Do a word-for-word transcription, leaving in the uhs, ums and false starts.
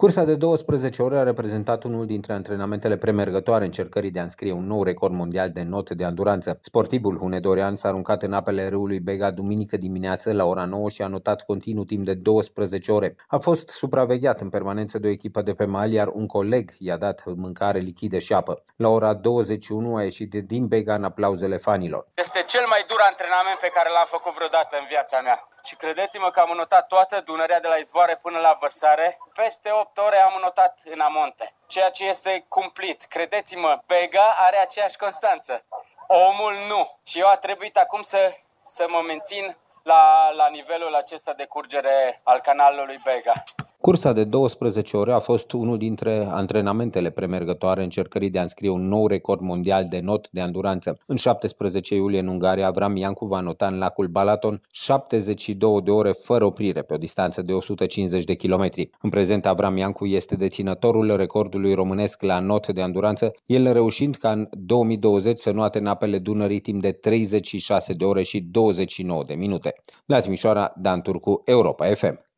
Cursa de douăsprezece ore a reprezentat unul dintre antrenamentele premergătoare încercării de a înscrie un nou record mondial de not de anduranță. Sportivul hunedorean s-a aruncat în apele râului Bega duminică dimineață la ora nouă și a notat continuu timp de douăsprezece ore. A fost supravegheat în permanență de o echipă de pe mal, iar un coleg i-a dat mâncare lichidă și apă. La ora douăzeci și unu a ieșit din Bega în aplauzele fanilor. Este cel mai dur antrenament pe care l-am făcut vreodată în viața mea. Și credeți-mă că am înotat toată Dunărea de la izvoare până la vărsare. Peste opt ore am înotat în amonte, ceea ce este cumplit. Credeți-mă, Bega are aceeași constanță. Omul nu. Și eu a trebuit acum să, să mă mențin la, la nivelul acesta de curgere al canalului Bega. Cursa de douăsprezece ore a fost unul dintre antrenamentele premergătoare încercării de a înscrie un nou record mondial de not de anduranță. În șaptesprezece iulie în Ungaria, Avram Iancu va nota în lacul Balaton șaptezeci și două de ore fără oprire pe o distanță de o sută cincizeci de kilometri. În prezent, Avram Iancu este deținătorul recordului românesc la not de anduranță, el reușind ca în două mii douăzeci să noate în apele Dunării timp de treizeci și șase de ore și douăzeci și nouă de minute. La Timișoara, Dan Turcu, Europa F M.